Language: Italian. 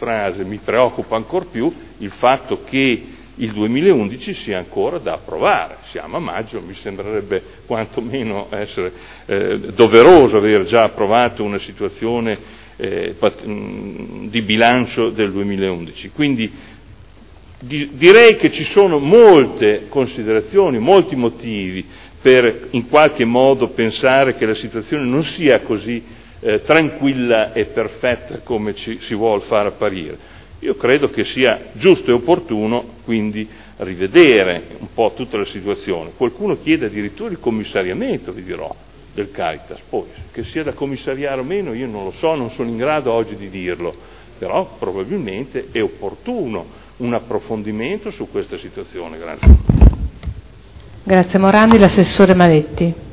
frase, mi preoccupa ancor più il fatto che il 2011 sia ancora da approvare. Siamo a maggio, mi sembrerebbe quantomeno essere doveroso aver già approvato una situazione di bilancio del 2011. Quindi direi che ci sono molte considerazioni, molti motivi per in qualche modo pensare che la situazione non sia così tranquilla e perfetta come si vuol far apparire. Io credo che sia giusto e opportuno quindi rivedere un po' tutta la situazione. Qualcuno chiede addirittura il commissariamento, vi dirò, del Caritas. Poi, che sia da commissariare o meno, io non lo so, non sono in grado oggi di dirlo, però probabilmente è opportuno un approfondimento su questa situazione. Grazie. Grazie Morandi, l'assessore Maletti.